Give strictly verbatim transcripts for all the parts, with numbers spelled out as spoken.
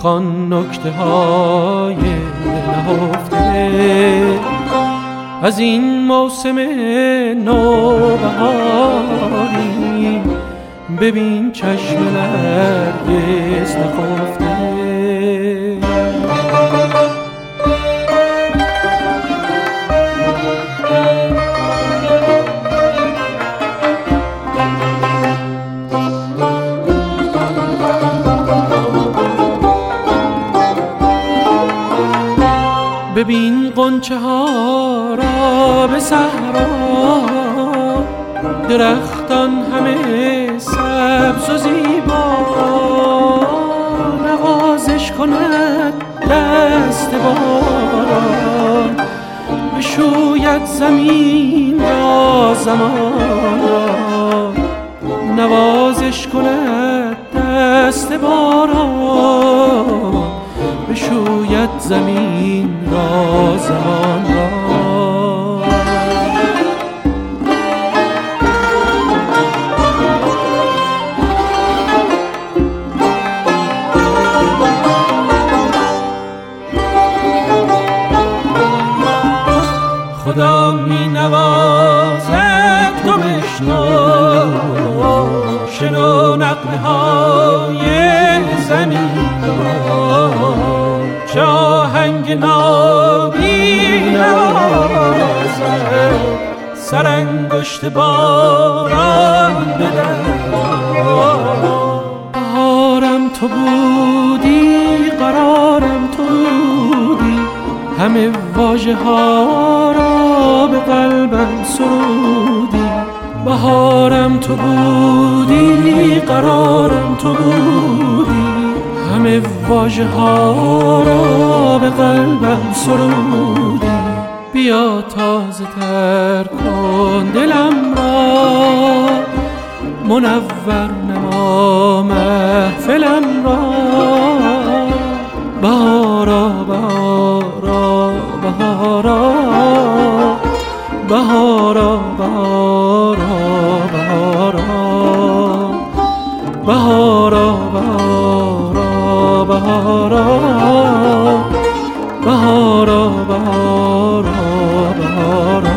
بخوان نکته های نهفته از این موسم نوبهاری. ببین چشم نرگس نخفته. ببین غنچه ها را به صحرا، درختان همه سبز و زیبا. نوازش کند دست باران، بشوید زمین را زمان را. نوازش کند دست باران، بشوید زمین را زمان را. خدا می نوازد تو بشنو، شنو نغمه های زمین را. چه آهنگ نابی نوازد سرانگشت باران بدن. بهارم تو بودی، قرارم تو بودی، همه واژه ها را به قلبم سرودی. بهارم تو بودی، قرارم تو بودی، همه واژه ها را به قلبم سرودی. بیا تازه تر کن دلم را، منور نما محفلم را. بهارا بهارا بهارا بهارا بهارا بهارا بهارا بهارا بهارا بهارا بهارا.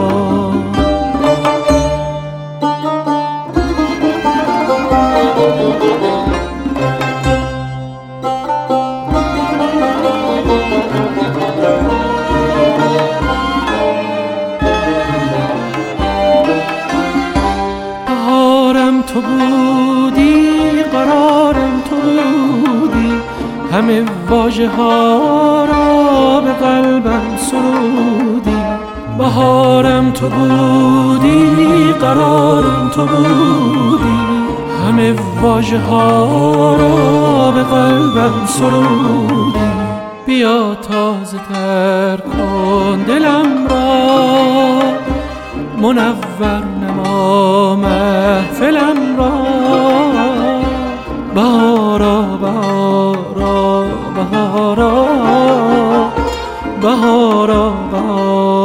بهارم تو بودی، قرارم تو بودی، همه واژه ها را به قلبم سرودی. بهارم تو بودی، قرارم تو بودی، همه واژه ها را به قلبم سرودی. بیا تازه تر کن دلم را، منور نما محفلم را. بهارا بهارا بهارا بهارا بهارا